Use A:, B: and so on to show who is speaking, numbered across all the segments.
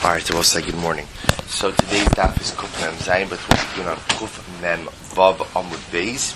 A: Alright, so we'll say good morning. So today's daf is Kuf Mem Zayin, but we'll begin on Kuf Mem Vav Amud Beis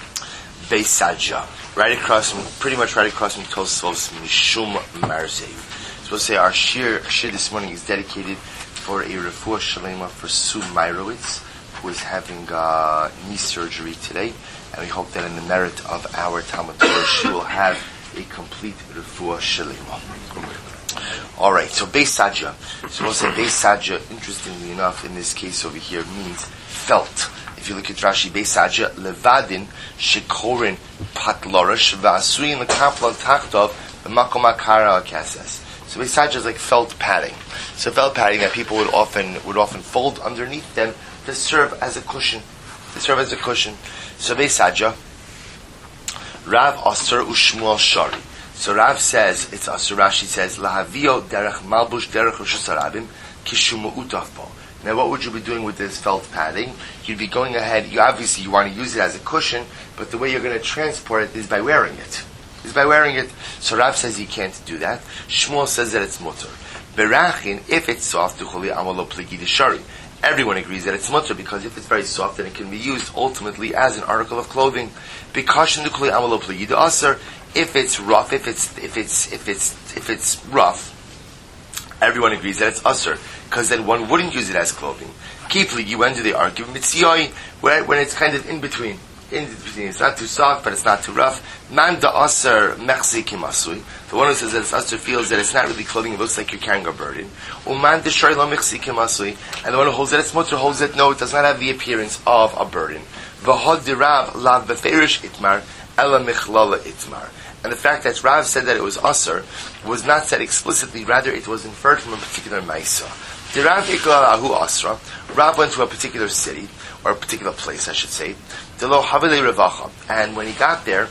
A: Sadja. Pretty much right across from Tosfos Mishum Marzev. So we'll say our shir this morning is dedicated for a refuah shalema for Sue Meirowitz, who is having knee surgery today, and we hope that in the merit of our Talmud Torah, she will have a complete refuah shalema. Alright, so Beis Sadja. So we'll say Beis Sadja, interestingly enough, in this case over here, means felt. If you look at Rashi, Beis Sadja, Levadin, Shekorin, Patlorish, Vasuin, Lekaplan Tachtov, Makom Akara Kasas. So Beis Sadja is like felt padding. So felt padding that people would often fold underneath them to serve as a cushion. So Beis Sadja, Rav Asur Ushmuel Shari. So Rav says, it's Asur, Rashi says, Lahavio derech malbush derech Rosh Hashanah kishumu utafbo. Now what would you be doing with this felt padding? You'd be going ahead, you want to use it as a cushion, but the way you're going to transport it is by wearing it. So Rav says you can't do that. Shmuel says that it's mutter. Berachin, if it's soft, ducholi amalo pligi shari. Everyone agrees that it's mutter because if it's very soft, then it can be used ultimately as an article of clothing. Because ducholi amalo pligi asar. If it's rough, if it's rough, everyone agrees that it's usher, because then one wouldn't use it as clothing. Kipli, when do they argue? Mitziyoi, when it's kind of in between. It's not too soft, but it's not too rough. Man da usher mechzi kimasui. The one who says that it's usher feels that it's not really clothing, it looks like you're carrying a burden. Uman da shari lo mechzi kimasui. And the one who holds that it's mutter holds that no, it does not have the appearance of a burden. V'hod dirav lav beferish itmar. Ela michlala itmar. And the fact that Rav said that it was asr was not said explicitly, rather it was inferred from a particular maisa. The Rav iklalahu asra. Rav went to a particular city, or a particular place, I should say. Delo havile revacha. And when he got there,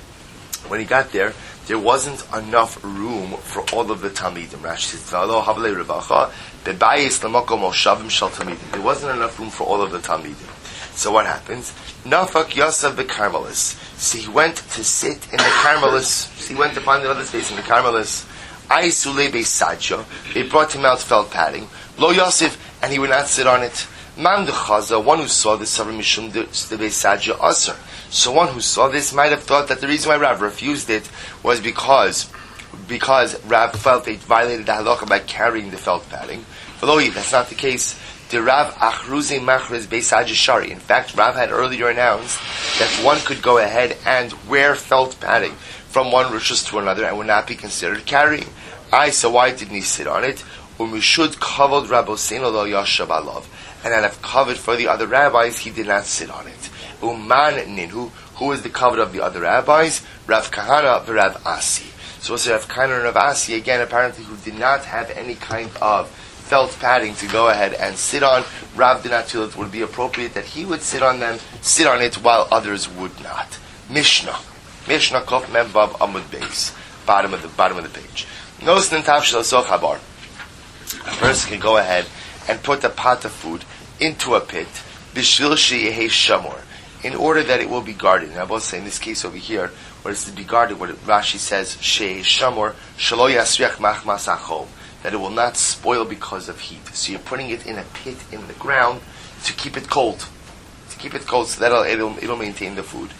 A: there wasn't enough room for all of the talmidim. Rashi says, Delo havile revacha bebayis lamakom moshavim shel talmidim. There wasn't enough room for all of the talmidim. So what happens? Nafak Yosef the Carmelis. So he went to sit in the Carmelis. So he went to find another space in the Carmelis. Aisule Beis Sadja. They brought him out felt padding. Lo Yosef, and he would not sit on it. Man de Chaza, one who saw this, Savra Mishum de Beis Sadja Aser. So one who saw this might have thought that the reason why Rav refused it was because Rav felt it violated the halacha by carrying the felt padding. But that's not the case. The Rav Achruze Machriz Beis Sadja Shari. In fact, Rav had earlier announced that one could go ahead and wear felt padding from one rishus to another and would not be considered carrying. So why didn't he sit on it? Umishud kavod Rabboseinu lo yashav alav. And out of kavod for the other rabbis, he did not sit on it. Uman ninhu, who was the kavod of the other rabbis? Rav Kahana v'Rav Asi. So we'll say Rav Kahana and Rav Asi, again, apparently who did not have any kind of felt padding to go ahead and sit on. Rav did not feel it would be appropriate that he would sit on it while others would not. Mishnah Kof Mem Vav Amud Beis, bottom of the page. Nosnin Tav Shel Soch Habar. A person can go ahead and put a pot of food into a pit, Bishvil Sheyehei Shamor, in order that it will be guarded. And I will say in this case over here, where it's to be guarded, what Rashi says, Sheyehei Shamor, Shelo Yasriach Machmas Achol, that it will not spoil because of heat. So you're putting it in a pit in the ground to keep it cold. So that it'll maintain the food.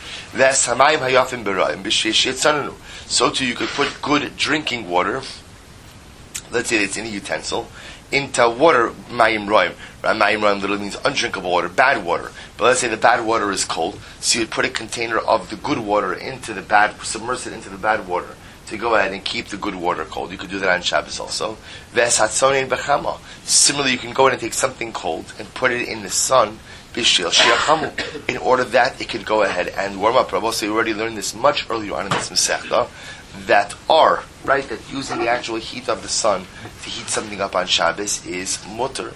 A: So too you could put good drinking water, let's say it's in a utensil, into water, mayim roim. Mayim roim literally means undrinkable water, bad water. But let's say the bad water is cold, so you would put a container of the good water into the bad, submerge it into the bad water, to go ahead and keep the good water cold. You could do that on Shabbos also. Similarly, you can go ahead and take something cold and put it in the sun, in order that it could go ahead and warm up. So we already learned this much earlier on in this Masechta, that using the actual heat of the sun to heat something up on Shabbos is mutter.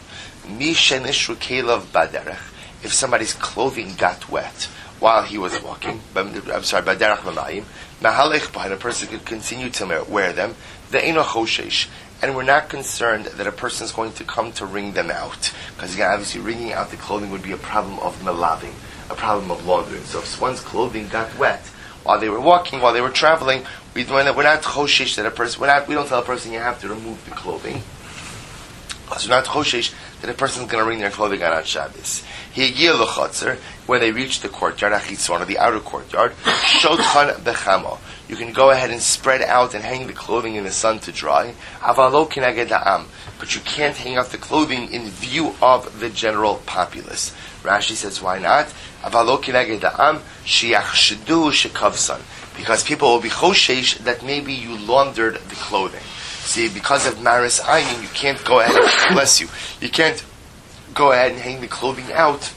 A: If somebody's clothing got wet while he was walking, baderach mamayim, and a person could continue to wear them, and we're not concerned that a person is going to come to wring them out, because again, obviously wringing out the clothing would be a problem of melaving, a problem of laundering. So if one's clothing got wet while they were walking, while they were traveling, we're not choshish that a person. We don't tell a person you have to remove the clothing. So not choshesh that a person's going to bring their clothing out on Shabbos. Higia l'chotzer, when they reach the courtyard, achitzon, or the outer courtyard, shotchan bechamo. You can go ahead and spread out and hang the clothing in the sun to dry. Avalo kineged ha'am, but you can't hang out the clothing in view of the general populace. Rashi says, why not? Avalo kineged ha'am, shiachshedu shekavsan, because people will be choshesh that maybe you laundered the clothing. See, because of maris ayin, you can't go ahead, bless you, you can't go ahead and hang the clothing out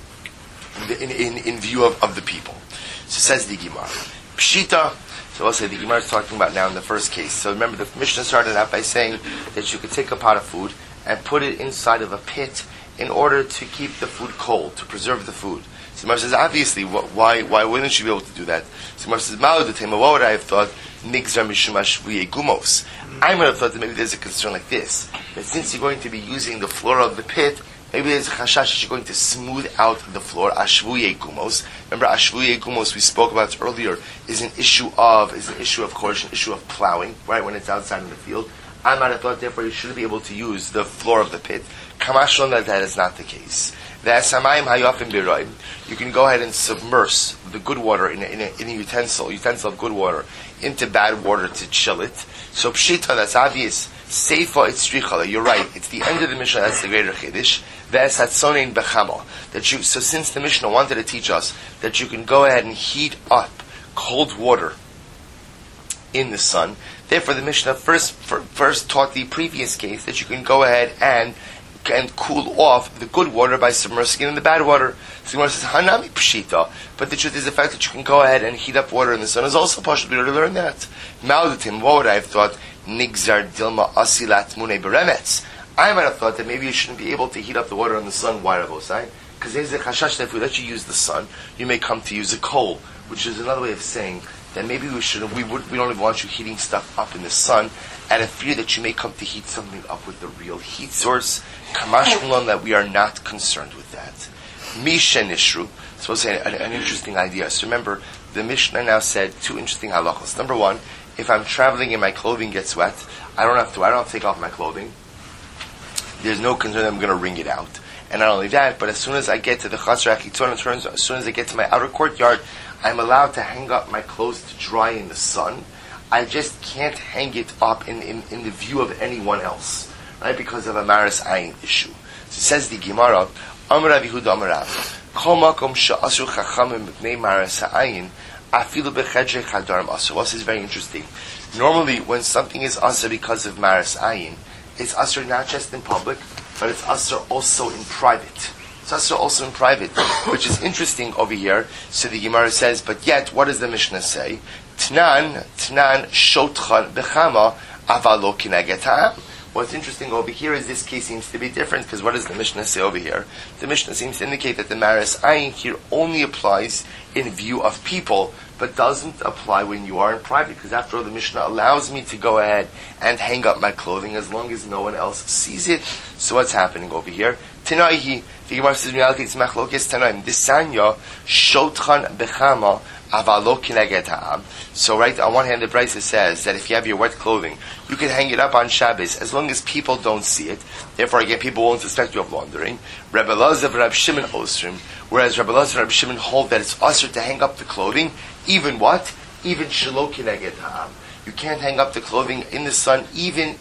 A: in view of the people. So says the Gemara. Pshita, so we'll say the Gemara is talking about now in the first case. So remember, the Mishnah started out by saying that you could take a pot of food and put it inside of a pit in order to keep the food cold, to preserve the food. So the Gemara says, obviously, why wouldn't you be able to do that? So the Gemara says, what would I have thought? Nigzar mishumash gumos. I might have thought that maybe there's a concern like this, that since you're going to be using the floor of the pit, maybe there's a chashash that you're going to smooth out the floor. Ashvuye gumos. Remember, ashvuye gumos we spoke about earlier is an issue of course, an issue of plowing, right? When it's outside in the field, I might have thought therefore you should be able to use the floor of the pit. Kamashon that is not the case. You can go ahead and submerge the good water in a utensil of good water into bad water to chill it. So pshita, that's obvious. Seifa itzrichala. You're right. It's the end of the Mishnah. That's the greater chiddush. Ve'esatzonein bechamo. So since the Mishnah wanted to teach us that you can go ahead and heat up cold water in the sun, therefore the Mishnah first taught the previous case that you can go ahead and cool off the good water by submersing it in the bad water. So the Gemara says, Hanami pshita. But the truth is the fact that you can go ahead and heat up water in the sun is also possible. We already learned that. Maudatim, what would I have thought? Nigzar dilma asilat mune beremetz. I might have thought that maybe you shouldn't be able to heat up the water in the sun. Why, Rabosai? Because there's a chashash that if we let you use the sun, you may come to use a coal, which is another way of saying that maybe we don't even want you heating stuff up in the sun, out of fear that you may come to heat something up with the real heat source. Kamash Mulon, that we are not concerned with that. Misha Nishru. So we'll say an interesting idea. So remember, the Mishnah now said two interesting halachos. Number one, if I'm traveling and my clothing gets wet, I don't have to take off my clothing. There's no concern that I'm going to wring it out. And not only that, but as soon as I get to the Chasar HaChitzon, as soon as I get to my outer courtyard, I'm allowed to hang up my clothes to dry in the sun. I just can't hang it up in the view of anyone else, right? Because of a maris ayin issue. So it says the Gemara, Amar Rav Yehuda Amar Rav, Kol makom she'asur chachamim mipnei maris ayin, afilu bechedrei chadarim asur. Well, this is very interesting. Normally, when something is asur because of maris ayin, it's asur not just in public, but it's asur also in private. It's asur also in private, which is interesting over here. So the Gemara says, but yet, what does the Mishnah say? Tnan shotchan bechama avalo kineged ha'am. What's interesting over here is this case seems to be different, because what does the Mishnah say over here? The Mishnah seems to indicate that the maris ayin here only applies in view of people, but doesn't apply when you are in private, because after all, the Mishnah allows me to go ahead and hang up my clothing as long as no one else sees it. So what's happening over here? Tanaihi, the Gemara says in reality it's machlokes tanaim. Disanya shotchan bechama avalo kineged ha'am. So right on one hand, the Brisa says that if you have your wet clothing, you can hang it up on Shabbos as long as people don't see it. Therefore, again, people won't suspect you of laundering. Rebbe Elazar and Reb Shimon osrim, whereas Rebbe Elazar and Reb Shimon hold that it's usher to hang up the clothing, even what? Even shelo kineged ha'am. You can't hang up the clothing in the sun, even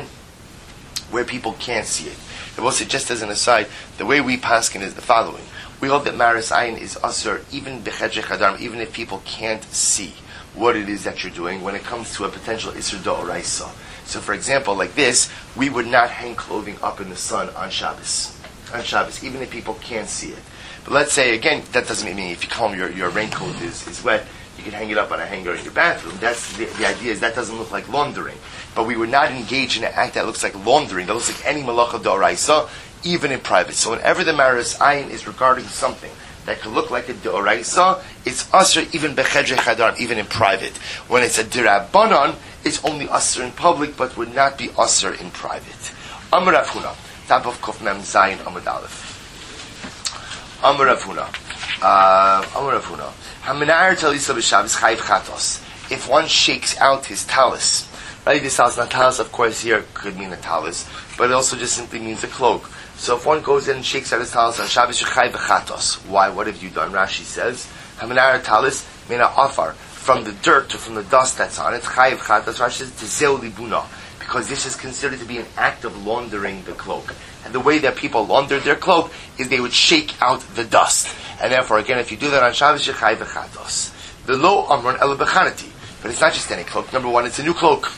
A: where people can't see it. I will say, just as an aside, the way we paskin is the following. We hold that maris ayin is usher even bechedrei chadarim, even if people can't see what it is that you're doing when it comes to a potential isur d'oraisa. So, for example, like this, we would not hang clothing up in the sun on Shabbos. On Shabbos, even if people can't see it. But let's say, again, that doesn't mean if you come home, your raincoat is wet, you can hang it up on a hanger in your bathroom. That's the idea is that doesn't look like laundering. But we would not engage in an act that looks like laundering, that looks like any malacha d'oraisa, even in private. So whenever the maris ayin is regarding something that could look like a d'oraisa, it's usher even bechedrei chadarim, even in private. When it's a d'rabbanan, it's only usher in public, but would not be usher in private. Amar Rav Huna, top of Kuf Mem Zayin Amud Aleph. Amar Rav Huna, Hamenayir talisa b'Shabbos chayiv chatos. If one shakes out his talis, right? This talis, not talis, of course, here could mean a talis. but it also just simply means a cloak. So if one goes in and shakes out his talis on Shabbos, Yechai v'chatos. Why? What have you done? Rashi says, Hamanar talis mina afar, from the dirt or from the dust that's on it. Chai v'chatos. Rashi says tezeu libuna, because this is considered to be an act of laundering the cloak. And the way that people laundered their cloak is they would shake out the dust. And therefore, again, if you do that on Shabbos, Yechai v'chatos. The lo amron ela bechanati. But it's not just any cloak. Number one, it's a new cloak.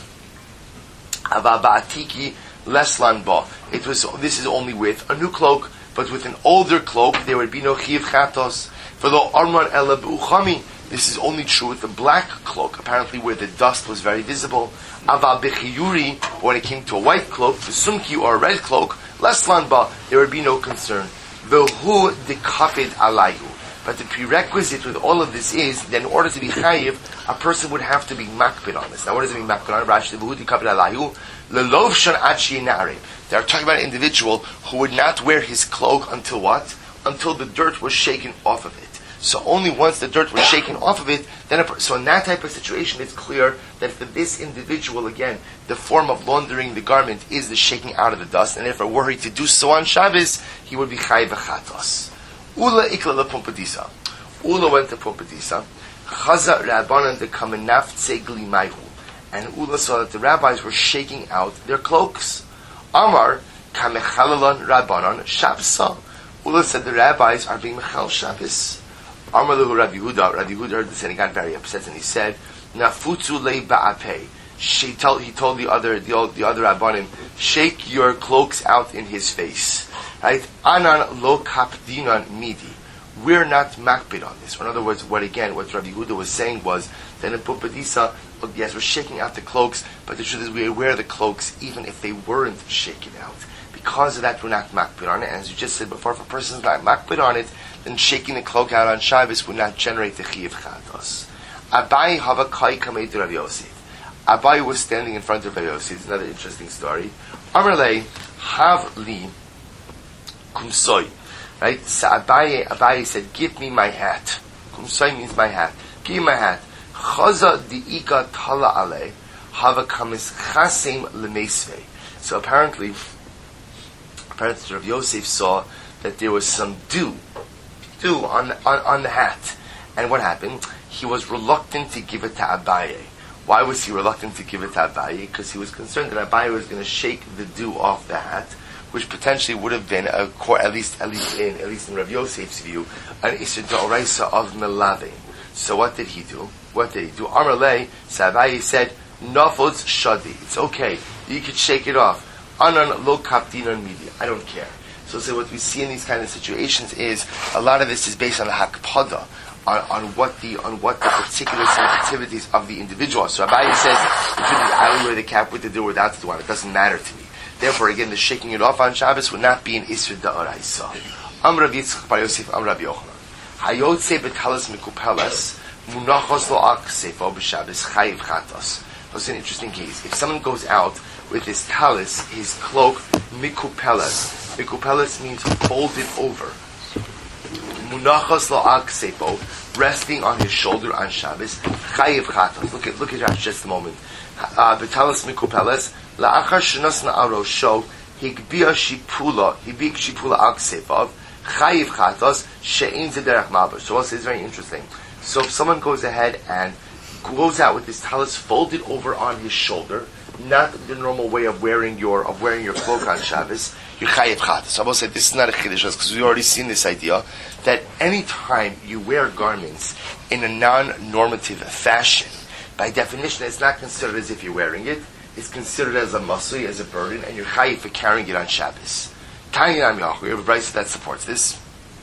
A: Ava ba'atiki leslan ba. This is only with a new cloak, but with an older cloak, there would be no chiv chatos. For lo amron ela b'uchami. This is only true with the black cloak, apparently where the dust was very visible. Ava b'chiyuri, when it came to a white cloak, the sumki or a red cloak, leslan ba, there would be no concern. V'hu dekafid alayhu. But the prerequisite with all of this is that in order to be chayiv, a person would have to be makpid on this. Now, what does it mean makpid on? Rashi, v'hu dekafid alayhu, lelovshan ad she'inare. They are talking about an individual who would not wear his cloak until what? Until the dirt was shaken off of it. So only once the dirt was shaken off of it, then so in that type of situation, it's clear that for this individual, again, the form of laundering the garment is the shaking out of the dust, and if were he to do so on Shabbos, he would be chai v'chatos. Ula ikla lePumpadisa. Ula went to Pumpadisa. Chaza rabbanan de kamenaftse glimayhu. And Ula saw that the rabbis were shaking out their cloaks. Amar kamechalalan rabbanan shabsa. Ula said the rabbis are being mechal Shabbos. Amar lehu Rabbi Yehuda. Rabbi Yehuda heard this and he got very upset and he said, "Nafutzu le ba'apei." He told the other rabbanim, shake your cloaks out in his face. Right? Anan lo kapdinan midi. We're not makbid on this. Or in other words, what Rabbi Yehuda was saying was that in Pumpadisa, yes, we're shaking out the cloaks, but the truth is we wear the cloaks even if they weren't shaken out. Because of that, we're not makbid on it. And as you just said before, if a person's not makbid on it, then shaking the cloak out on Shabbos would not generate the chiyuv chatos. Abai hava kai kamei to Rav Yosef. Abai was standing in front of Rav Yosef. It's another interesting story. Amarle hav li kumsoy. Right? So Abai said, give me my hat. Kumsoy means my hat. Give me my hat. Chaza diika tala ale hava kamis chasem lemesve. So apparently Rav Yosef saw that there was some dew on the hat. And what happened? He was reluctant to give it to Abaye. Why was he reluctant to give it to Abaye? Because he was concerned that Abaye was going to shake the dew off the hat, which potentially would have been at least in Rav Yosef's view, an Isser D'Oraisa of Melave. So what did he do? Amar lei, so Abaye said, Nafod's shadi. It's okay. You could shake it off. Anan lo kapdinan midi. I don't care. So what we see in these kind of situations is a lot of this is based on the hakpada, on what the particular sensitivities of the individual are. So Abaye says, I will wear the cap with the do or without the do on. It doesn't matter to me. Therefore, again, the shaking it off on Shabbos would not be an Isra Da'araisa. Rav Yitzchak bar Yosef, Rav Yochanan. Hayotze betalas mikupelas, munachos lo aksefo b'Shabbos chayiv chatos. That's an interesting case. If someone goes out with his talis, his cloak, mikupelas. Mikupelas means folded over. Munachos lo aksefo, resting on his shoulder on Shabbos, chayiv chatos. Look at that just a moment. Betalas mikupelas, la'achar shenosna arosho, higbia shipula aksefov, chayiv chatos, she'in zederach malbus. So also it's very interesting. So if someone goes ahead and goes out with his talis folded over on his shoulder, not the normal way of wearing your cloak on Shabbos, you're chayiv chatos. So I will say this is not a chiddush because we've already seen this idea that any time you wear garments in a non-normative fashion, by definition, it's not considered as if you're wearing it. It's considered as a masui, as a burden, and you're chayiv for carrying it on Shabbos. Tanya Amyahu, we have a brayso that supports this.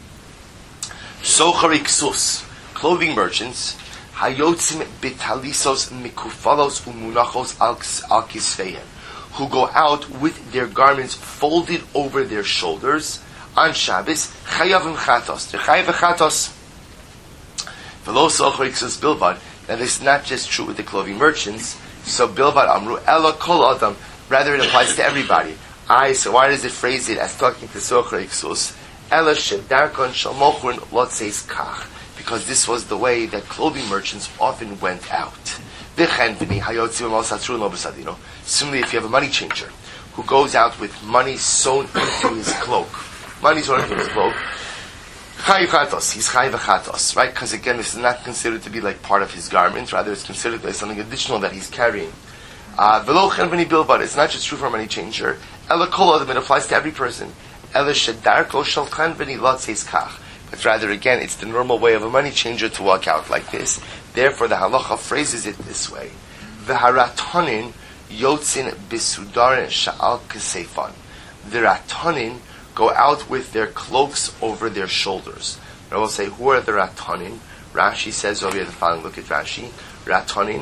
A: Sochari ksus, clothing merchants, hayotzim bitalisos mikufalos umunachos al kisveim, who go out with their garments folded over their shoulders on Shabbos, chayavim chatos. They're chayiv chatos. V'lo sochari ksus bilvad. Now this is not just true with the clothing merchants. So bilvad amru ela kol adam. Rather, it applies to everybody. So why does it phrase it as talking to socher iksus? Ela shedarkon shalmochun lotzeis kach. Because this was the way that clothing merchants often went out. Similarly, if you have a money changer who goes out with money sewn into his cloak. Money sewn into his cloak. Chayiv chatos, he's chayiv chatos, right? Because again, this is not considered to be like part of his garment, rather it's considered like something additional that he's carrying. V'lo chen v'ni bilvad, it's not just true for a money changer. Ela kol adam, it applies to every person. Ela shedarko shel chen v'ni lotzeis kach. But rather, again, it's the normal way of a money changer to walk out like this. Therefore, the halacha phrases it this way. V'haratonin yotzin bisudarin sha'al kesefan. The ratonin go out with their cloaks over their shoulders. I will say, who are the ratonin? Rashi says over here the following. Look at Rashi. Ratonin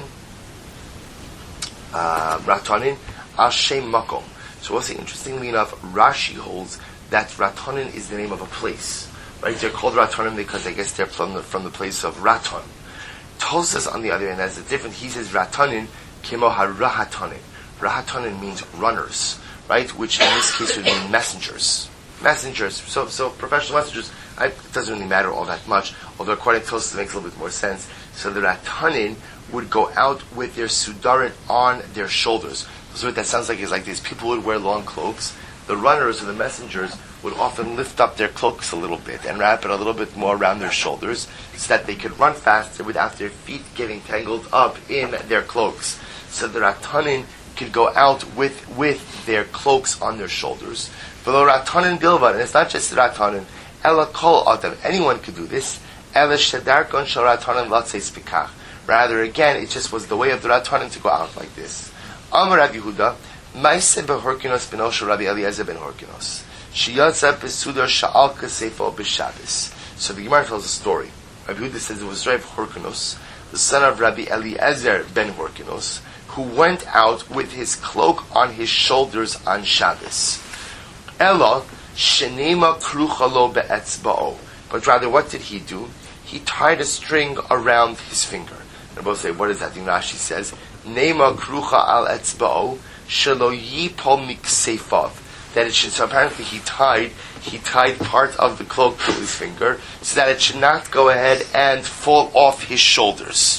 A: Ashem Makom. So we'll say, interestingly enough, Rashi holds that Ratonin is the name of a place. Right? They're called Ratonim because I guess they're from the place of Raton. Tosas, on the other hand, has a different. He says Ratonin kimo harahatonin. Rahatonin means runners, right? Which in this case would mean messengers. Messengers. So professional messengers. It doesn't really matter all that much. Although according to Tosas, it makes a little bit more sense. So the Ratonin would go out with their sudarin on their shoulders. So what that sounds like is like these people would wear long cloaks. The runners or the messengers would often lift up their cloaks a little bit and wrap it a little bit more around their shoulders so that they could run faster without their feet getting tangled up in their cloaks. So the Ratanin could go out with their cloaks on their shoulders. Below Ratanin Bilvad, and it's not just the Ratanin, Ela Kol Adam, anyone could do this. Ela Shedarkon Shal Ratanin Latzeis Pikach. Rather, again, it just was the way of the Ratanin to go out like this. Amar Rabbi Yehuda, Maise behorkinos benosho Rabbi Eliezer ben Horkinos. Shiyatza besudar sha'al kasefo b'Shabbos. So the Gemara tells a story. Rabbi Yehuda says it was Rabbi Horkinos, the son of Rabbi Eliezer ben Horkinos, who went out with his cloak on his shoulders on Shabbos. Ella shenema krucha lo be'etzba'o. But rather, what did he do? He tied a string around his finger. And both say, what is that? Rashi says, Nema krucha al etzba'o shelo yipol miksefav. That it should. So apparently he tied part of the cloak to his finger so that it should not go ahead and fall off his shoulders.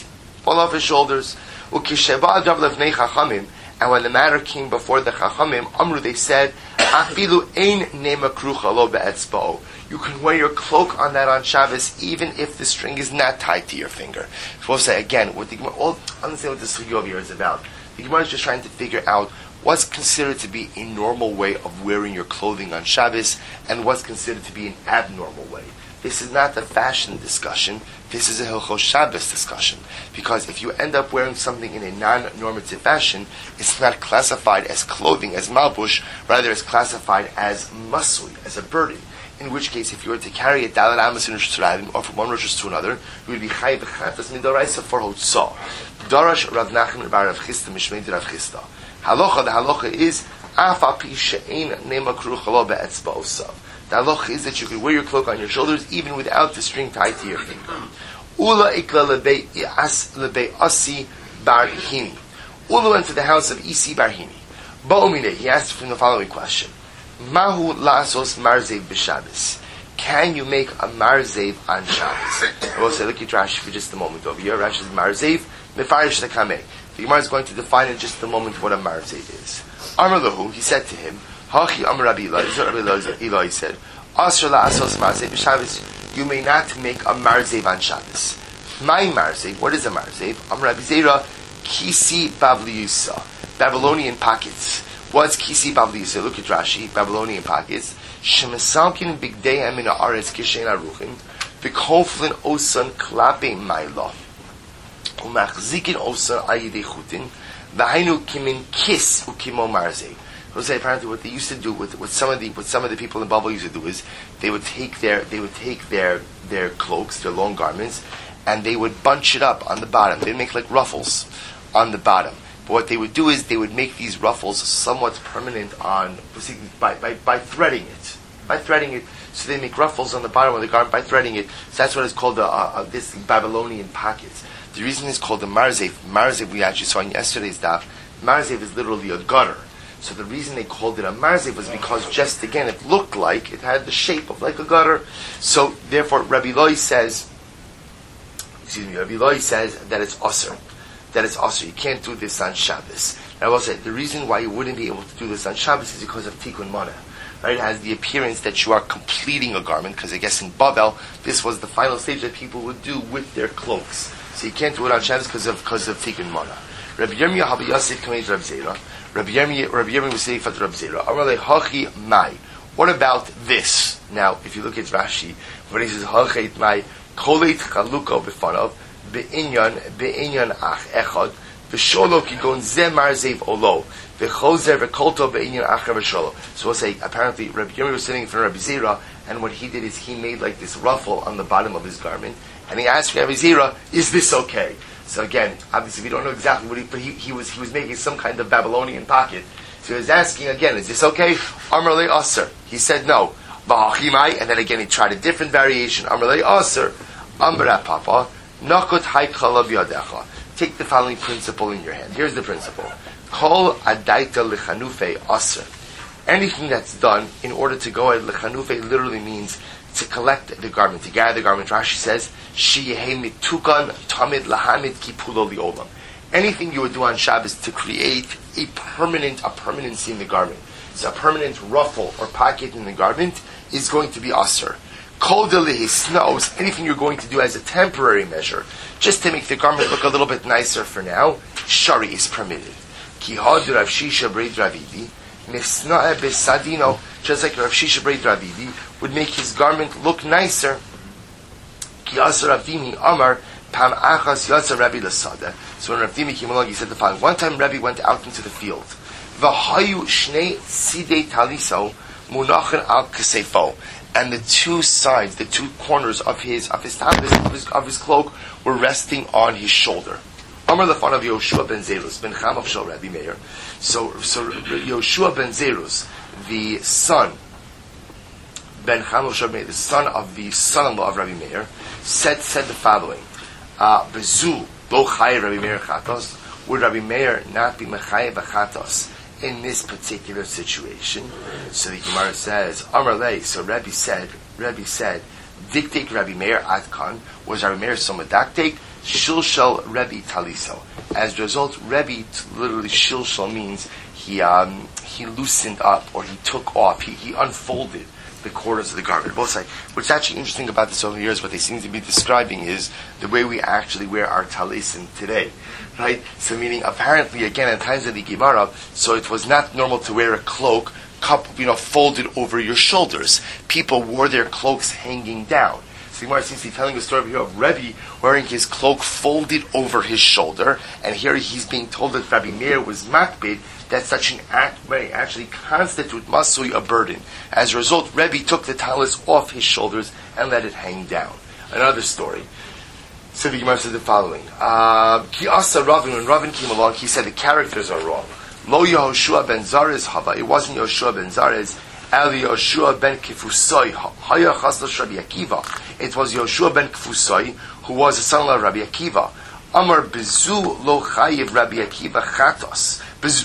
A: Ukisheba adav lefnei chachamim. And when the matter came before the chachamim, Amru, they said, Afilu ein nema krucha lo be'etzba'o. You can wear your cloak on that on Shabbos even if the string is not tied to your finger. So we'll say again, what the Gemara, understand what the sugya over here is about. The Gemara is just trying to figure out what's considered to be a normal way of wearing your clothing on Shabbos and what's considered to be an abnormal way. This is not a fashion discussion. This is a Hilchos Shabbos discussion. Because if you end up wearing something in a non-normative fashion, it's not classified as clothing, as malbush, rather it's classified as masui, as a burden. In which case, if you were to carry a dalet amos in Rosh Hashanah or from one Rosh Hashanah to another, you would be chayiv b'chatas midoraisa for hotzah. Darash Rav Nachman bar Rav Chisda mishmei Rav Chisda. The halacha is afa pi she'ein nema krucha lo be'etzba osav. The halacha is that you can wear your cloak on your shoulders even without the string tied to your finger. Ula ikla lebei asi bar hini. Ula went to the house of Isi bar hini. Ba'omine, he asked from the following question. Mahu lasos marzev b'Shabbos. Can you make a marzev on Shabbos? I will say, look at Rashi for just a moment over here. Rashi says marzev mefarish tekameh. The Gemara is going to define in just a moment what a marzev is. Amar lahu, he said to him, Hachi Amar Rabbi Eli. This is what Rabbi Eli said. Asher la'asos marzev b'Shabbos. You may not make a marzev on Shabbos. My marzev, what is a marzev? Amar Rabbi Zera, kisi bavliyusa. Babylonian pockets. What's kisi bavliyusa? Look at Rashi. Babylonian pockets. Shemesalkin bigdei min haaretz kishein aruchim. V'koflin osan klape ma'ila. Umachzikin osan ayidei chutin. V'hainu kimin kis ukimo marzev. Say apparently what they used to do with some of the people in Babel used to do is they would take their cloaks, their long garments, and they would bunch it up on the bottom. They'd make like ruffles on the bottom. But what they would do is they would make these ruffles somewhat permanent by threading it. By threading it, so they make ruffles on the bottom of the garment by threading it. So that's what is called this Babylonian pockets. The reason it's called the marzev. Marzev we actually saw in yesterday's daf. Marzev is literally a gutter. So the reason they called it a marzev was because just again it looked like it had the shape of like a gutter. So therefore Rabbi Eloi says that it's usr. that it's also, you can't do this on Shabbos. And I will say, the reason why you wouldn't be able to do this on Shabbos is because of Tikkun Mana. Right? It has the appearance that you are completing a garment, because I guess in Babel, this was the final stage that people would do with their cloaks. So you can't do it on Shabbos because of Tikkun Mana. Rabbi Yirmiyah Habi Yosef Kameid Rab Zera. Rabbi Yirmiyah was saying for Rab Zera. Amalei Hachi Mai. What about this? Now, if you look at Rashi, when he says Hachi Mai, Koleit Chaluko B'fanav, Be'inyan Ach Echad, V'sholo Kigon Zemar Zev Olo, V'chozer V'kolto Be'inyan Ach V'sholo. So we'll say, apparently, Rabbi Yirmiyah was sitting in front of Rabbi Zera, and what he did is he made like this ruffle on the bottom of his garment, and he asked Rabbi Zera, is this okay? So again, obviously we don't know exactly what but he was making some kind of Babylonian pocket. So he was asking again, is this okay? Amar le aser. He said no. Ba'achimai, and then again he tried a different variation. Amar le aser. Amra papa. Nakot haikhalav yadecha. Take the following principle in your hand. Here's the principle. Kol adaita lechanufe aser. Anything that's done in order to go at lechanufe literally means to collect the garment, to gather the garment. Rashi says, Shiyehei mitukan tamid lahamid kipulo liolam. Anything you would do on Shabbos to create a permanency in the garment. So a permanent ruffle or pocket in the garment is going to be aser. Kol delihisnos, anything you're going to do as a temporary measure, just to make the garment look a little bit nicer for now, shari is permitted. Kihad Rav Shisha Breid Ravidi, Misnae besadino, just like Rav Shisha Breid Ravidi would make his garment look nicer. Ki asar Rav Dimi Amar Pam Achas Yatsa Rabbi Lasada. So when Rav Dimi came along, he said the following: one time Rabbi went out into the field. V'hayu shnei sidei taliso munachen al kasefo, and the two sides, the two corners of his cloak were resting on his shoulder. Amar lefan of Yoshua ben Zerus ben Cham of Shal Rabbi Meir. So Yoshua ben Zerus, the son Ben Cham of Shal Rabbi Meir, the son of the son-in-law of Rabbi Meir, said the following: Bezu lo chayev Rabbi Meir chatos. Would Rabbi Meir not be mechayev chatos in this particular situation? So the Gemara says, Amar lei. So Rabbi said, Diktek Rabbi Meir adkan. Was Rabbi Meir so medaktek? Shilshal Rebbe Taliso. As a result, Rebbe literally shilshal means he loosened up, or he took off, he unfolded the corners of the garment. Both sides. What's actually interesting about this over the years, what they seem to be describing is the way we actually wear our talisim today. Right? So meaning, apparently, again, in times of the Gemara, so it was not normal to wear a cloak folded over your shoulders. People wore their cloaks hanging down. So the Gemara seems to be telling a story over here of Rebbe wearing his cloak folded over his shoulder, and here he's being told that Rabbi Meir was makbid, that such an act may actually constitute masui, a burden. As a result, Rebbe took the talis off his shoulders and let it hang down. Another story. So the Gemara said the following: Ki asa Ravin, when Ravin came along, he said the characters are wrong. Lo Yehoshua ben Zarez hava. It wasn't Yehoshua ben Zarez. Ali Yoshua ben Kifusoi, Haya Chaslas Rabbi Akiva. It was Yoshua ben Kifusoi, who was the son of Rabbi Akiva. Amar Bezu lo chayiv Rabbi Akiva chatos.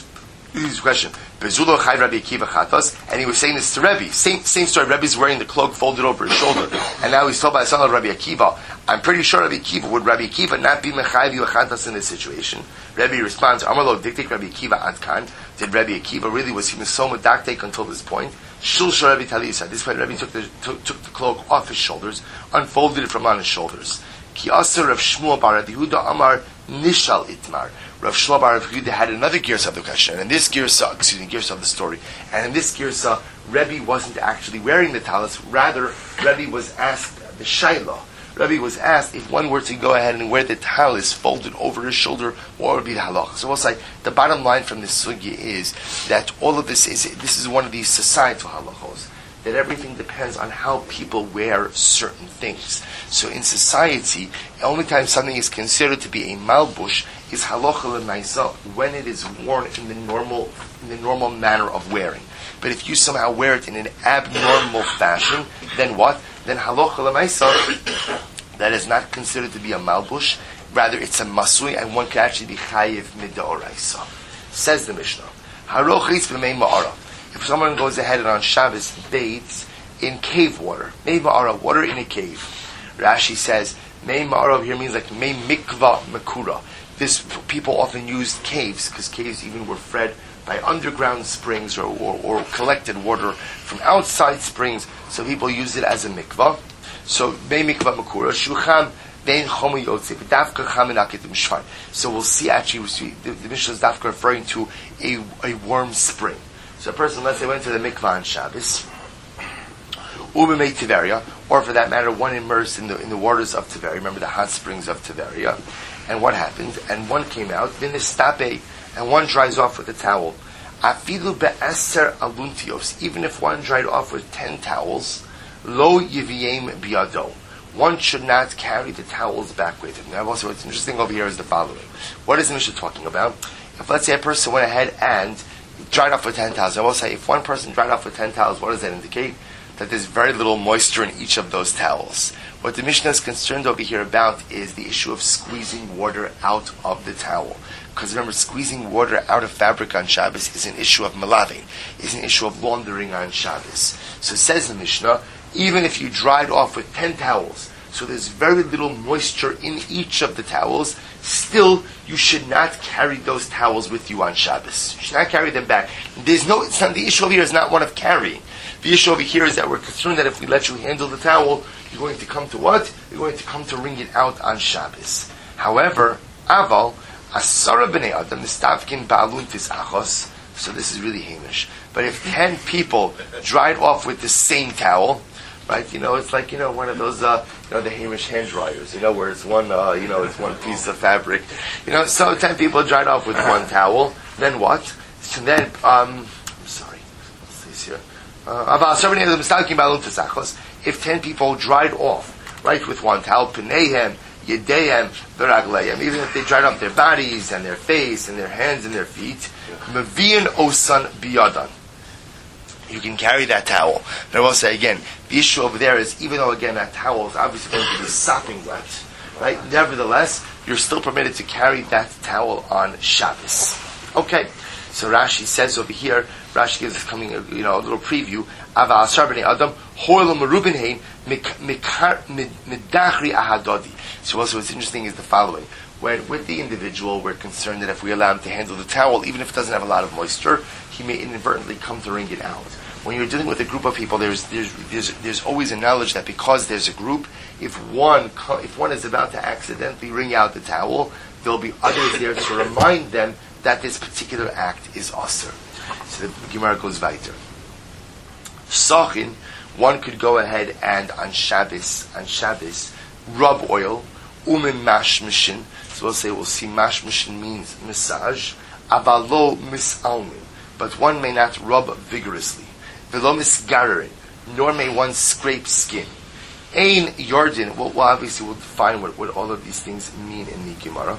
A: His question. Bezu lo chayiv Rabbi Akiva chatos. And he was saying this to Rebbe. Same story. Rebbe's wearing the cloak folded over his shoulder. And now he's told by the son of Rabbi Akiva, I'm pretty sure Rabbi Akiva, would Rabbi Akiva not be mechayiv you chatos in this situation? Rebbe responds, Amar lo diktik Rabbi Akiva adkan. Did Rabbi Akiva really, was he so medaktek until this point? Shulsha Rebbe Talisa. At this point, Rebbe took the cloak off his shoulders, unfolded it from on his shoulders. Ki aser Rav Shmuel bar Rav Yehuda Amar Nishal Itmar. Rav Shmuel bar Rav Yehuda had another girsa of the question, and in this girsa of the story, and in this girsa, Rebbe wasn't actually wearing the talis. Rather, Rebbe was asked the shayla. Rebbe was asked if one were to go ahead and wear the talis folded over his shoulder, what would be the halach? So we'll say the bottom line from this sugya is that all of this is one of these societal halachos, that everything depends on how people wear certain things. So in society, the only time something is considered to be a malbush is halacha l'maisa, when it is worn in the normal manner of wearing. But if you somehow wear it in an abnormal fashion, then what? Then halacha l'maisa, that is not considered to be a malbush, rather it's a masui, and one can actually be chayiv midoraisa. Says the Mishnah, harochis b'mei ma'ara. If someone goes ahead and on Shabbos bathes in cave water, mei ma'ara, water in a cave. Rashi says, mei ma'ara here means like mei mikva makura. this people often used caves, because caves even were fed by underground springs or collected water from outside springs, so people used it as a mikvah. So, Mei Mikvah Makura, Shucham, Vein Chomu Yotze, V'davka Cham Enaket Mishvar. So we'll see the Mishnah is Dafka referring to a warm spring. So a person, let's say, went to the mikvah on Shabbos, Ubemei Tiveria, or for that matter, one immersed in the waters of Tiveria, remember the hot springs of Tiveria, and what happened? And one came out, V'nistape, and one dries off with a towel. Afilu be'eser aluntios, even if one dried off with 10 towels, lo yiviem biado. One should not carry the towels back with him. Now, also, what's interesting over here is the following. What is the Mishnah talking about? If, let's say, a person went ahead and dried off with 10 towels, I will say, if one person dried off with 10 towels, what does that indicate? That there's very little moisture in each of those towels. What the Mishnah is concerned over here about is the issue of squeezing water out of the towel. Because remember, squeezing water out of fabric on Shabbos is an issue of malaving, is an issue of laundering on Shabbos. So it says the Mishnah, even if you dried off with 10 towels, so there's very little moisture in each of the towels, still you should not carry those towels with you on Shabbos. You should not carry them back. The issue over here is not one of carrying. The issue over here is that we're concerned that if we let you handle the towel, you're going to come to what? You're going to come to wring it out on Shabbos. However, Aval, Asara b'nei Adam, Nistavkin ba'aluntis achos, so this is really Hamish. But if 10 people dried off with the same towel, right? It's like, one of those, the Hamish hand dryers, where it's one, it's one piece of fabric. So 10 people dried off with one towel, then what? So then, I'm sorry, what's this here? If 10 people dried off, right, with one towel, Pneihem, Yedehem, Veraglehem, even if they dried off their bodies and their face and their hands and their feet, Mavian Osan Biyadan. You can carry that towel. But I will say again, the issue over there is, even though again that towel is obviously going to be sopping wet, right? Nevertheless, you're still permitted to carry that towel on Shabbos. Okay, so Rashi says over here, Rashi gives us coming, a little preview. Ava asar b'nei Adam hoil merubin hein midachri ahadodi. So also, what's interesting is the following: when with the individual, we're concerned that if we allow him to handle the towel, even if it doesn't have a lot of moisture, he may inadvertently come to wring it out. When you're dealing with a group of people, there's always a knowledge that because there's a group, if one is about to accidentally wring out the towel, there'll be others there to remind them that this particular act is asur. So the Gemara goes weiter. Sachin, one could go ahead and on Shabbos, rub oil, mashmishin. So we'll see mashmishin means massage, avalo misalmin. But one may not rub vigorously. Velo misgarerin, nor may one scrape skin. Ein yardin, well obviously we'll define what all of these things mean in the Gemara.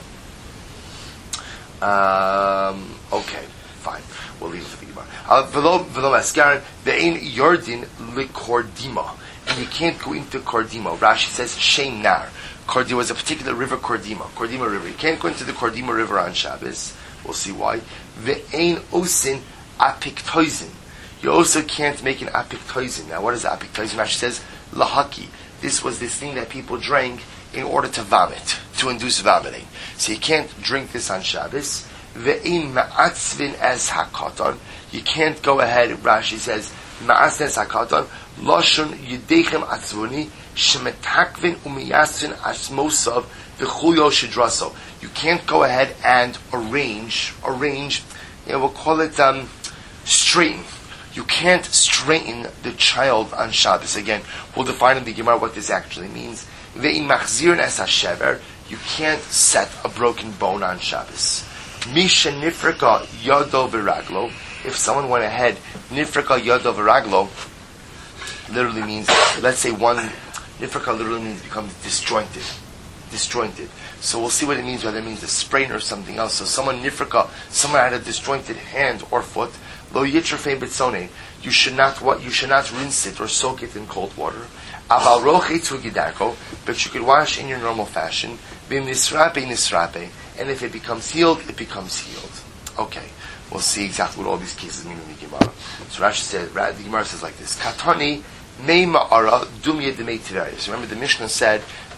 A: Okay, fine. We'll leave it for the Gemara. Velo masgarerin, ve'ein yardin likordima. And you can't go into Kordima. Rashi says, Shein Nar. Kordima was a particular river, Kordima River. You can't go into the Kordima River on Shabbos. We'll see why. Ve'ein osin apiktoizin. You also can't make an apiktoizin. Now, what is apiktoizin? Rashi says, lahaki. This was this thing that people drank in order to vomit, to induce vomiting. So you can't drink this on Shabbos. Ve'ein ma'atzvin as hakaton. You can't go ahead, Rashi says, ma'atzvin as hakaton. Loshon yidechem atzvoni shemetakvin umiyasvin asmosav v'chuyo shidraso. You can't go ahead and arrange, we'll call it straighten. You can't straighten the child on Shabbos. Again, we'll define in the Gemara what this actually means. Ve'im machzirin es hashever. You can't set a broken bone on Shabbos. Misha nifrika yado v'raglo. If someone went ahead, nifrika yado v'raglo, literally means, let's say nifrika literally means becomes disjointed. So we'll see what it means, whether it means a sprain or something else. So someone had a disjointed hand or foot, lo yitrafein b'tzonein, you should not rinse it or soak it in cold water. Aval roche tu gidarko, but you could wash in your normal fashion. Bim nisrape, and if it becomes healed, it becomes healed. Okay, we'll see exactly what all these cases mean in the Gemara. So Rashi says, the Gemara says like this: Katani mei ma'ara dumya demei tiveria. So remember, the Mishnah said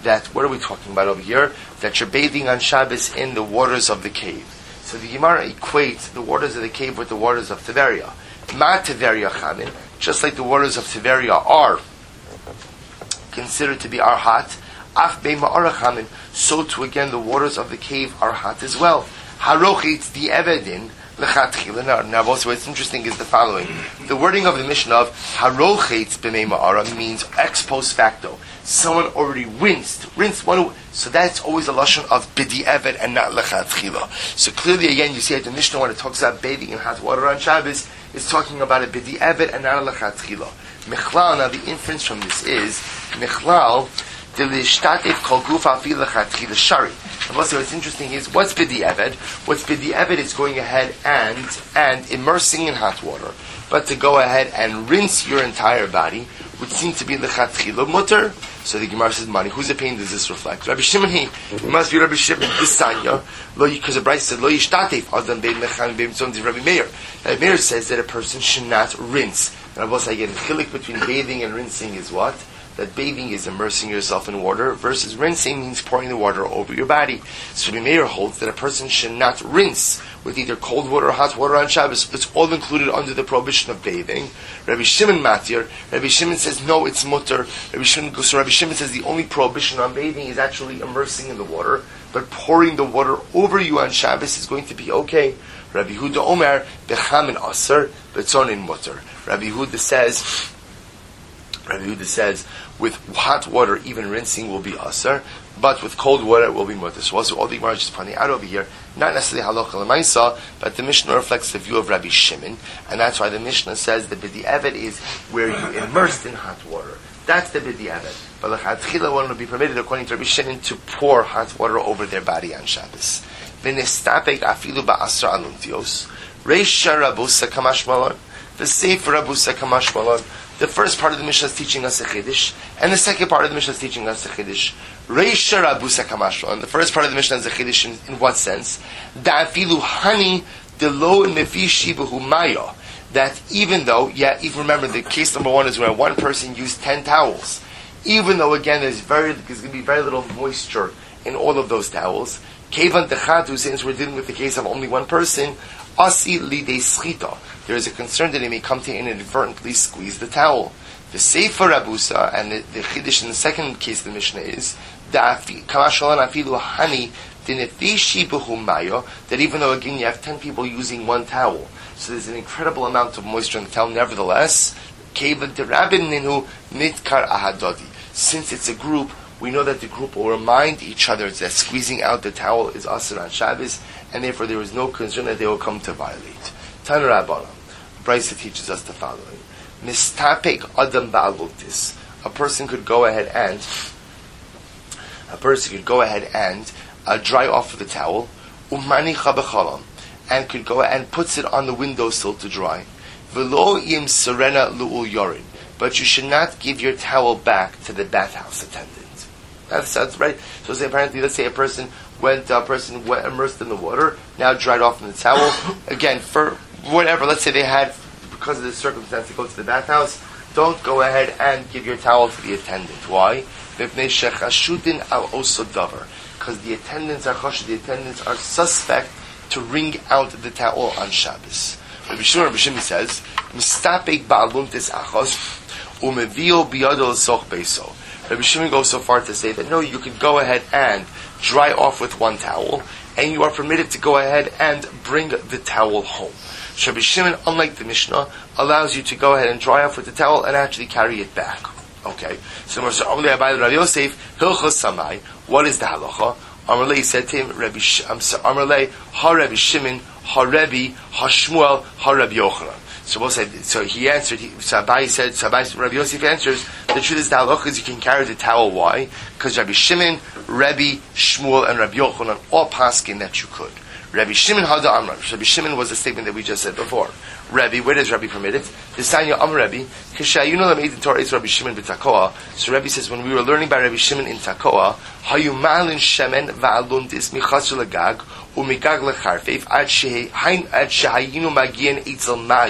A: that, what are we talking about over here? That you're bathing on Shabbos in the waters of the cave. So the Gemara equates the waters of the cave with the waters of Tiberia. Ma Tiberia Chamin, just like the waters of Tiberia are considered to be hot, Ach Beima Arachamin, so too again the waters of the cave are hot as well. Harochit the Evedin, Now, also what's interesting is the following. The wording of the Mishnah of Harochit B'mei Ma'ara means ex post facto. Someone already rinsed one. So that's always a lashon of B'di Eved and not Lechatchila. So clearly again you see that the Mishnah when it talks about bathing in hot water on Shabbos is talking about a B'di Eved and not a Lechatchila. Michlal, now the inference from this is Michlal Delishtatif Kol Gufa Fi Lechatchila Shari. And also what's interesting is, what's B'di Eved? What's B'di Eved is going ahead and immersing in hot water. But to go ahead and rinse your entire body would seem to be Lechatchila Mutter. So the Gemara says, money, whose opinion does this reflect? Rabbi Shimon, it must be Rabbi Shimon, Bisanya, because the Bryce said, Lo Yishtatif, Adam Bein Mechan Bein Tzom Rabbi Meir. Rabbi Meir says that a person should not rinse. And Rabbi again, the chilik between bathing and rinsing is what? That bathing is immersing yourself in water versus rinsing means pouring the water over your body. So the Meir holds that a person should not rinse with either cold water or hot water on Shabbos. It's all included under the prohibition of bathing. Rabbi Shimon Matir, Rabbi Shimon says no, it's mutter. Rabbi Shimon says the only prohibition on bathing is actually immersing in the water, but pouring the water over you on Shabbos is going to be okay. Rabbi Huda Omer bechamin aser betzonin mutter. Rabbi Huda says, with hot water, even rinsing will be aser, but with cold water it will be mutter. So also all the Gemara is just pointing out over here, not necessarily halacha l'maisa, but the Mishnah reflects the view of Rabbi Shimon, and that's why the Mishnah says the B'di Eved is where you immersed in hot water. That's the B'di Eved. But l'chatchila one would be permitted, according to Rabbi Shimon, to pour hot water over their body on Shabbos. V'nestapek afilu ba'asra aluntios. Reisha rabusa kamash malon. The Sefer rabusa kamash malon. The first part of the Mishnah is teaching us a Chiddush, and the second part of the Mishnah is teaching us a Chiddush. Reisha rabusa kamash malon. The first part of the Mishnah is a Chiddush in what sense? Da'afilu hani delo nefishi b'hu maya. That even though, even remember the case number one is where one person used 10 towels. Even though again there's going to be very little moisture in all of those towels. Kevan Dechatu, since we're dealing with the case of only one person, Asi Lidei Schita. There is a concern that he may come to inadvertently squeeze the towel. The Sefer Rabusa, and the Chiddush in the second case of the Mishnah is, that even though again you have 10 people using one towel, so there's an incredible amount of moisture in the towel, nevertheless, since it's a group, we know that the group will remind each other that squeezing out the towel is asur on Shabbos, and therefore there is no concern that they will come to violate. Tanu Rabbanan, Brisa teaches us the following: Mistapek adam ba'alultis. A person could go ahead and dry off with the towel, umanicha b'chalam, and could go and puts it on the windowsill to dry. V'lo im serena lu'ul yorin, but you should not give your towel back to the bathhouse attendant. That's right. So say apparently, let's say a person went immersed in the water, now dried off in the towel. Again, for whatever, let's say they had, because of the circumstance, to go to the bathhouse. Don't go ahead and give your towel to the attendant. Why? Because the attendants are suspect to wring out the towel on Shabbos. Rabbi Shimon says, "Mistapek ba'aluntis achos umevio biyado l'soch beiso." Rabbi Shimon goes so far to say that no, you can go ahead and dry off with one towel, and you are permitted to go ahead and bring the towel home. So Rabbi Shimon, unlike the Mishnah, allows you to go ahead and dry off with the towel and actually carry it back. Okay, so what is the halacha? Amalei said to him, Amalei ha Rabbi Shimon, ha Rabbi, ha Shmuel, ha Rabbi Yochanan. So he answered. Rabbi Yosef answers. The truth is, the halacha is you can carry the towel. Why? Because Rabbi Shimon, Rabbi Shmuel, and Rabbi Yochanan all paskin that you could. Rabbi Shimon hada amran. Rabbi Shimon was the statement that we just said before. Rabbi, where does Rabbi permit it? The Sanya Am Rabbi. Kishayunu lameid Torah is Rabbi Shimon b'Takoa. So Rabbi says when we were learning by Rabbi Shimon in Takoa, hayu malin shemen va'alundis michashu legag umigag lecharfeif ad shehayinu magien itzel mayon.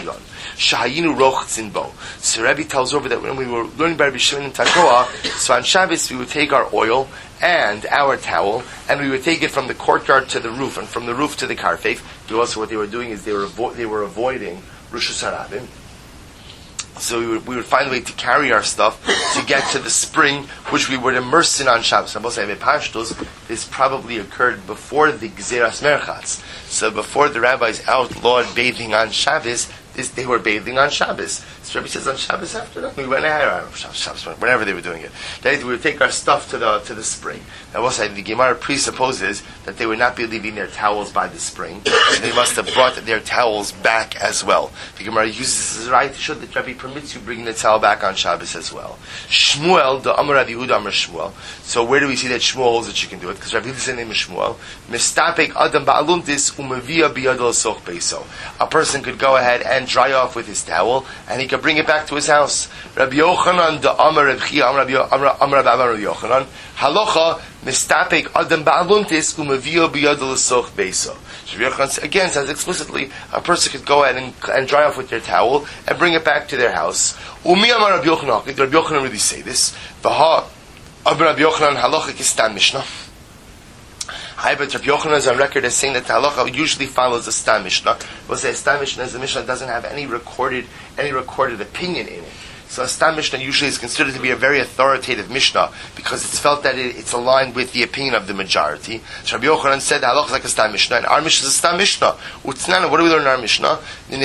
A: Shahayinu rochtzin bo. So Rabbi tells over that when we were learning by Rabbi Shimon and Tekoa, so on Shabbos we would take our oil and our towel, and we would take it from the courtyard to the roof, and from the roof to the karfeif. Also, what they were doing is they were avoiding Rosh Hashanah. So we would find a way to carry our stuff to get to the spring, which we would immerse in on Shabbos. This probably occurred before the Gzeras Merchatz. So before the rabbis outlawed bathing on Shabbos, they were bathing on Shabbos. So Rabbi says on Shabbos after that, we went ahead on Shabbos, whenever they were doing it. Then we would take our stuff to the spring. Now, the Gemara presupposes that they would not be leaving their towels by the spring. So they must have brought their towels back as well. The Gemara uses this as right to show that Rabbi permits you bringing the towel back on Shabbos as well. Shmuel, the Amar Rabbi Yehuda Amar Shmuel. So where do we see that Shmuel holds that you can do it? Because Rabbi Yehuda's name is Shmuel. Mistapek Adam Ba'aluntis Umavia Biyadol Soch Beiso. A person could go ahead and dry off with his towel, and he could bring it back to his house. Rabbi Yochanan, the Amar Rabbi Chia, Amar Rabbi Yochanan, Halacha, Mistapek Adam Ba'aluntis Umavia Biyadol Soch Beiso. Rabbi Yochanan again says explicitly, a person could go ahead and dry off with their towel and bring it back to their house. Umi Amar Rabbi Yochanan, did Rabbi Yochanan really say this? V'ha Amar Rabbi Yochanan Halacha Kistan Mishnah. But Rabbi Yochanan is on record as saying that the halacha usually follows a Stam Mishnah. We'll say a Stam Mishnah is a Mishnah that doesn't have any recorded opinion in it. So a Stam Mishnah usually is considered to be a very authoritative Mishnah because it's felt that it's aligned with the opinion of the majority. So Rabbi Yochanan said the halacha is like a Stam Mishnah, and our Mishnah is a Stam Mishnah. Utznana, what do we learn in our Mishnah?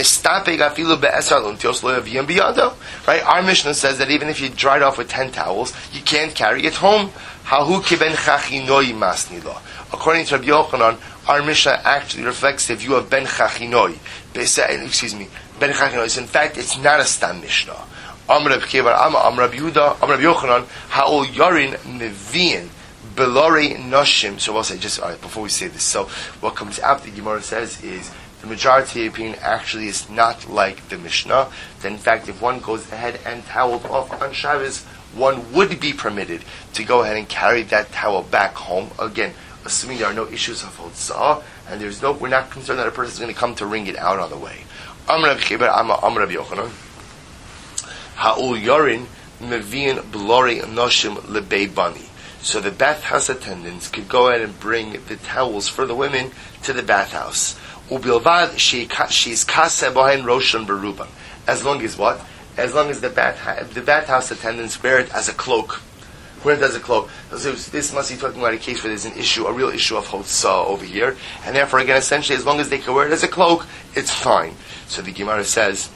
A: Right? Our Mishnah says that even if you dried off with 10 towels, you can't carry it home. According to Rabbi Yochanan, our Mishnah actually reflects the view of Ben Chachinoi. Ben Chachinoi. So in fact, it's not a Stam Mishnah. Amr Rabbi Yehuda, Amr Rabbi Yochanan, Ha'ol Yarin Nevi'in Belori Noshim. So we'll say, just before we say this, so what comes after the Gemara says is, the majority opinion actually is not like the Mishnah. That in fact, if one goes ahead and toweled off on Shabbos, one would be permitted to go ahead and carry that towel back home. Again, assuming there are no issues of hotzah, and we're not concerned that a person is going to come to wring it out on the way. Amr Rabbi Yochanan, Ha'ul Yarin Mevi'in Blori Noshim Lebei Bani. So the bathhouse attendants could go ahead and bring the towels for the women to the bathhouse. Ubilvad she's kase bohen roshan beruban. As long as what? As long as the bathhouse attendants wear it as a cloak. Wear it as a cloak. So this must be talking about a case where there's a real issue of hotzah over here, and therefore, again, essentially, as long as they can wear it as a cloak, it's fine. So the Gemara says,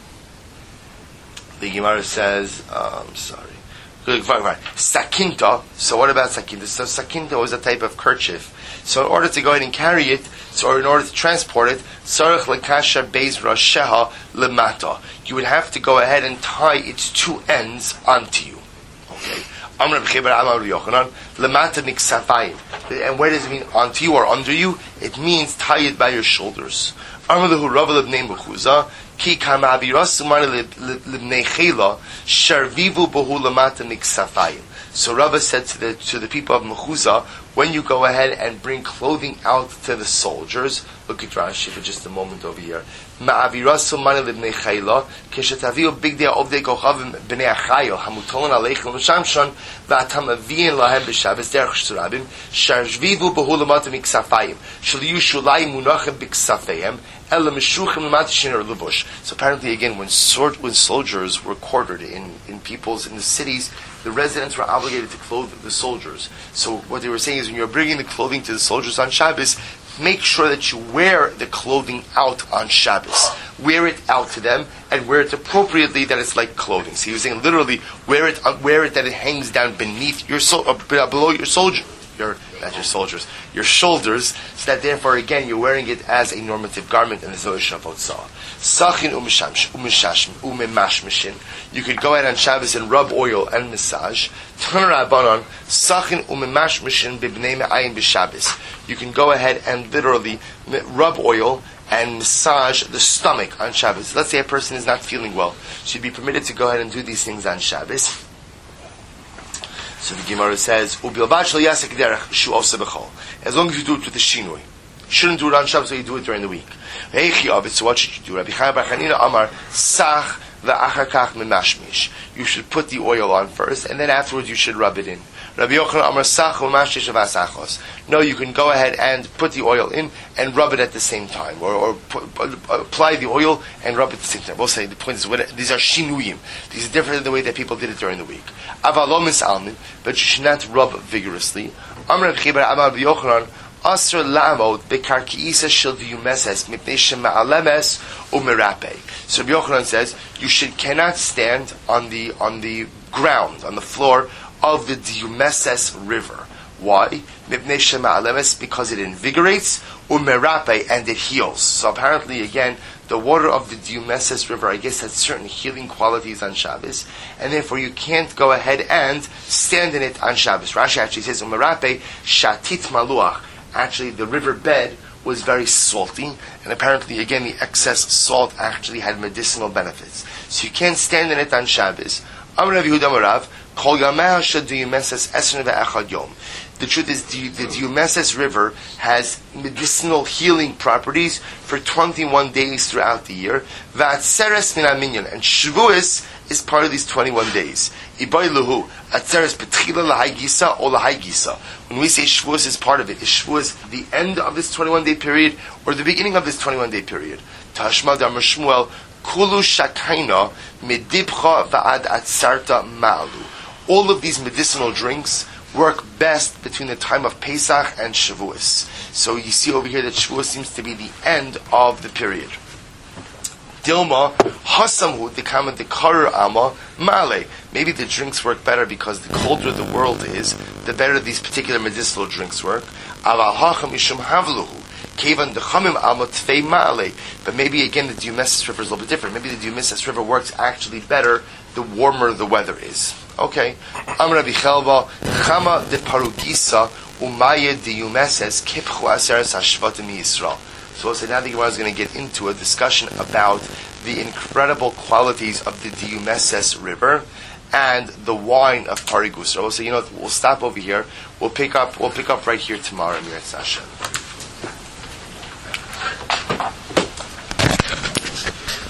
A: Sakinta. So what about Sakinta? So Sakinta was a type of kerchief. So in order to go ahead and carry it, or in order to transport it, Sarach lekasha beis rasheha lemata. You would have to go ahead and tie its two ends onto you. Okay. Amr b'cheber Amar Yochanan lemata miksafayim. And where does it mean onto you or under you? It means tie it by your shoulders. Amr lehu Rava lebnei Mechuza ki kamaviras umar lebnei Chela sharvivu bohu lemata miksafayim. So Rava said to the people of Mechuza, when you go ahead and bring clothing out to the soldiers, look at Rashi for just a moment over here. Ma'avirasu mani libnei chayla, keshetaviu bigdei ovdei kochavim b'nei achayil, hamutolon aleichem l'shamshon, v'atam aviyin lahem b'shabbos derech shturabim, sharvivu b'hu l'matam miksafayim, shaliyu shulai munachem b'ksafayim, ela mishuchem l'matishin or lubush. So apparently again, when soldiers were quartered in the cities, the residents were obligated to clothe the soldiers. So what they were saying is, when you're bringing the clothing to the soldiers on Shabbos, make sure that you wear the clothing out on Shabbos. Wear it out to them, and wear it appropriately that it's like clothing. So he was saying literally, wear it that it hangs down beneath your below your soldier. Your shoulders, so that therefore again you're wearing it as a normative garment, and there's no issue of hotzah. Sachin umemashmishin. You could go ahead on Shabbos and rub oil and massage. Tanar Rabbanon sachin umemashmishin bibnei me'ayin b'Shabbos. You can go ahead and literally rub oil and massage the stomach on Shabbos. Let's say a person is not feeling well, should be permitted to go ahead and do these things on Shabbos. So the Gemara says, as long as you do it with the shinui. shouldn't do it on Shabbos, so you do it during the week. So what should you do? Rabbi Chaim bar Chanina Amar Sach v'achar kach memashmish. You should put the oil on first, and then afterwards you should rub it in. Rabbi Yochanan Amar Sach v'mashmish avasachos. No, you can go ahead and put the oil in and rub it at the same time, or apply the oil and rub it at the same time. We'll say the point is these are shinuyim. These are different than the way that people did it during the week. Avalom misalmin, but you should not rub vigorously. Amar Rabbi Chibar Amar Rabbi Yochanan. Asr la'amod bekarkiisa shel diyumeses mipnei shema'alemes umerape. So Rabbi Yochanan says you cannot stand on the ground, on the floor of the diyumeses river. Why? Mipnei shema'alemes, because it invigorates, umerape, and it heals. So apparently, again, the water of the Diyumeses river, I guess, has certain healing qualities on Shabbos, and therefore you can't go ahead and stand in it on Shabbos. Rashi actually says, umerape shatit maluach. Actually, the river bed was very salty, and apparently, again, the excess salt actually had medicinal benefits. So you can't stand in it on Shabbos. The truth is, the Diyumeses river has medicinal healing properties for 21 days throughout the year. V'atzeres min haminyan, and Shavuos is part of these 21 days. Ibay luhu, atzeres betchila lahai gisa or lahai gisa. When we say Shavuos is part of it, is Shavuos the end of this 21-day period or the beginning of this 21-day period? Tashma d'Amar Shmuel, kulu shakaina medibcha va'ad atzarta ma'alu. All of these medicinal drinks work best between the time of Pesach and Shavuos. So you see over here that Shavuos seems to be the end of the period. Dilma hasamhu dekama dekarer ama male. Maybe the drinks work better because the colder the world is, the better these particular medicinal drinks work. Aval hacham ishum havluhu. Kevan dechamim alma tvei male. But maybe again the Diyumeses river is a little bit different. Maybe the Diyumeses river works actually better the warmer the weather is. Okay. Amar Rabbi Chelva chama de parugisa umaya Diyumeses kipchu aseres hashvatim Yisrael. So now the Gemara is going to get into a discussion about the incredible qualities of the Diyumeses river and the wine of Parigusa. We'll say, we'll stop over here. We'll pick up right here tomorrow, Mir Hashem.